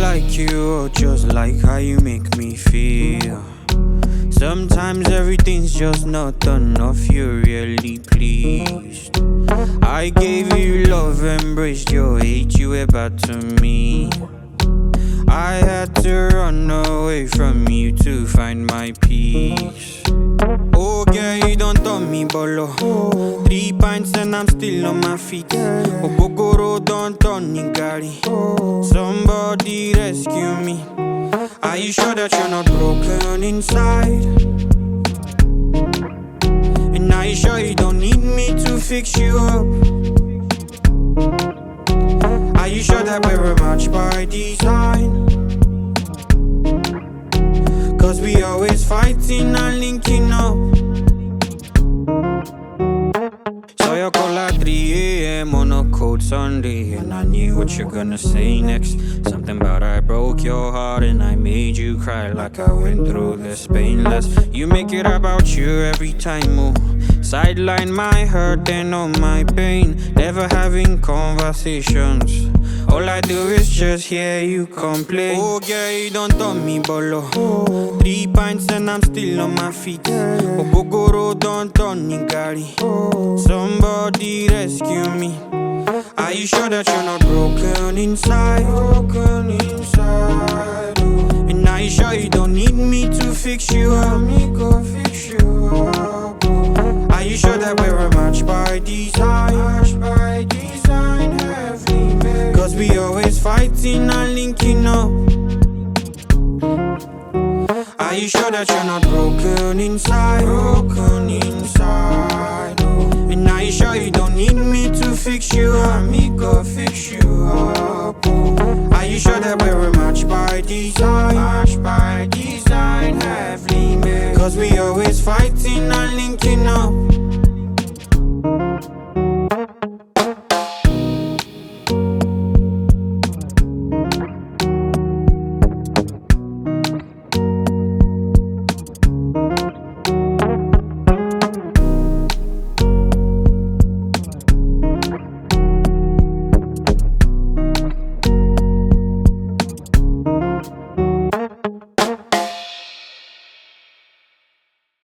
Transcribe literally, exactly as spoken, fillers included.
like you or just like how you make me feel. Sometimes everything's just not enough, you're really pleased. I gave you love, embraced your hate, you were bad to me. I had to run away from you to find my peace. Oh girl, you don't turn me bolo. Three pints and I'm still on my feet. Ogogoro don't turn Nigari. Somebody rescue me. Are you sure that you're not broken inside? And are you sure you don't need me to fix you up? Are you sure that we're a match by design? Cause we always fighting and linking up. Saw your call at three a m on a cold Sunday, and I knew what you're gonna say next. Something about I broke your heart and I made you cry like I went through this painless. You make it about you every time, oh. Sideline my hurt and all my pain, never having conversations. All I do is just hear you complain. Oh girl, you don't turn me bolo. Three pints and I'm still on my feet. Ogogoro don't turn Nigari. Somebody rescue me. Are you sure that you're not broken inside? Broken inside. And are you sure you don't need me to fix you up? Me go fix you up. Are you sure that we're a match by design? Match by design, heavily made. Cause we always fighting and linking up. Are you sure that you're not broken inside? Broken inside. And are you sure you don't need me to fix you up? Me go fix you up. Are you sure that we're a match by design? Match by design, heavily made. Cause we always fighting and linking up.